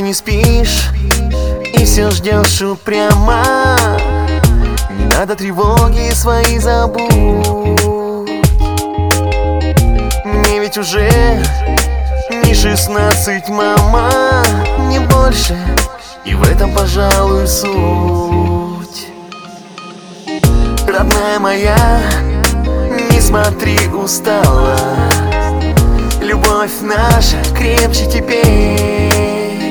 не спишь и все ждешь упрямо. Не надо тревоги свои забудь. Мне ведь уже не 16, мама, не больше. И в этом, пожалуй, суть. Родная моя, не смотри устала. Любовь наша крепче теперь.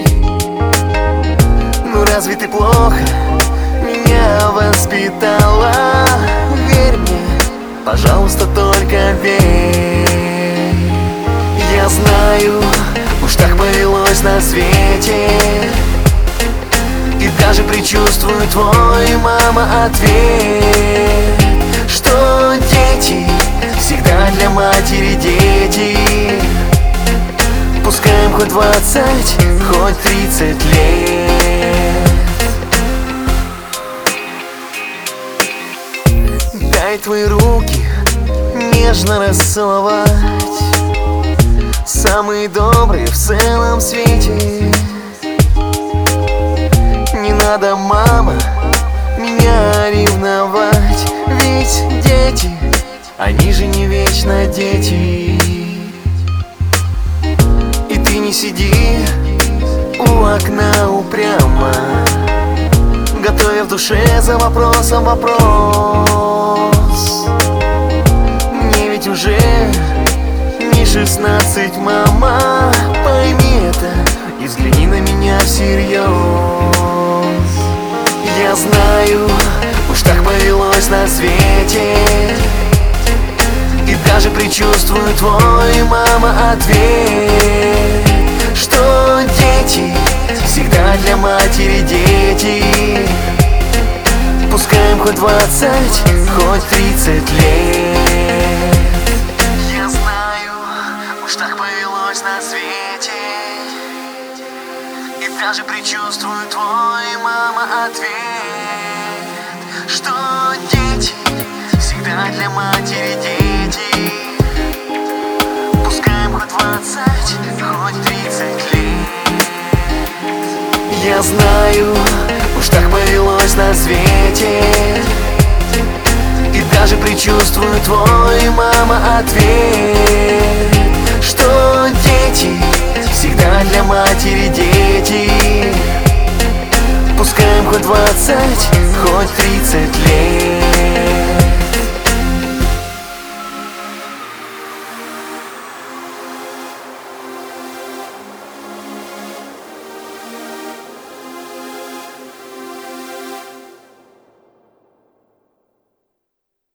Ну разве ты плохо меня воспитала? Верь мне, пожалуйста, только верь. Я знаю, уж так повелось на свете, и даже предчувствую твой, мама, ответ, что дети всегда для матери дети. Пускай им хоть 20, хоть 30 лет. Дай твои руки нежно расцеловать, самые добрые в целом свете. Не надо, мама, меня ревновать, ведь дети, они же не вечно дети. И ты не сиди у окна упрямо, готовя в душе за вопросом вопрос. Мне ведь уже не 16, мама, пойми это и взгляни на меня всерьез. Я знаю, уж так повелось на свете, и даже предчувствую твой, мама, ответ, что дети всегда для матери дети. Пускай им хоть 20, хоть 30 лет. Я знаю, уж так повелось на свете, и даже предчувствую твой, мама, ответ, что дети всегда для матери дети. Пускай им хоть 20, хоть 30 лет. Я знаю, уж так повелось на свете, и даже предчувствую твой, мама, ответ, что дети всегда для матери дети. Пускай им хоть 20, хоть 30 лет.